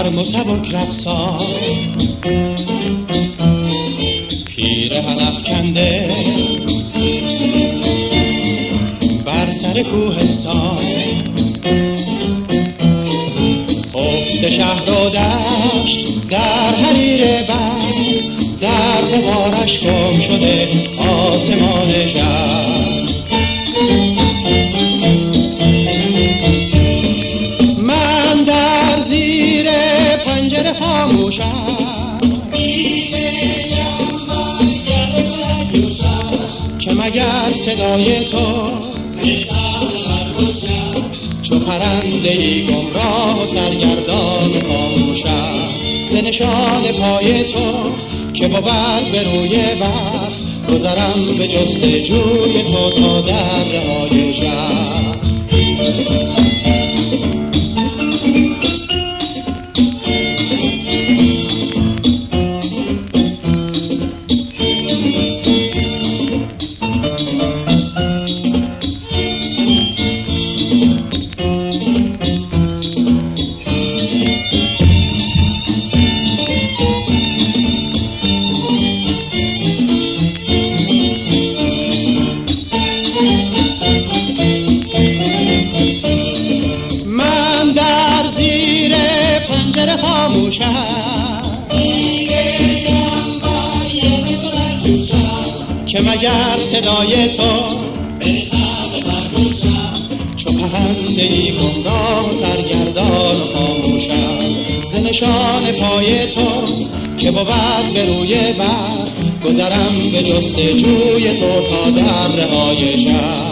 نرم و سبک رقصان، پیرهن افکنده بر سر کوهستان، افت شهر و دشت در حریر برق، در غبارش گم شده آسمان شهر. من در زیر پنجره خاموشم، که مگر صدای تو چو پرنده‌ای گمراه و سرگردان و خاموشم، ز نشان پای تو که بود به روی برق، گذرم به جستجوی تو تا در رهای شهر. که مگر صدای تو چو پرنده‌ای گمراه و سرگردان و خاموشم، ز نشان پای تو که بود به روی برق، گذرم به جستجوی تو تا در رهای شهر.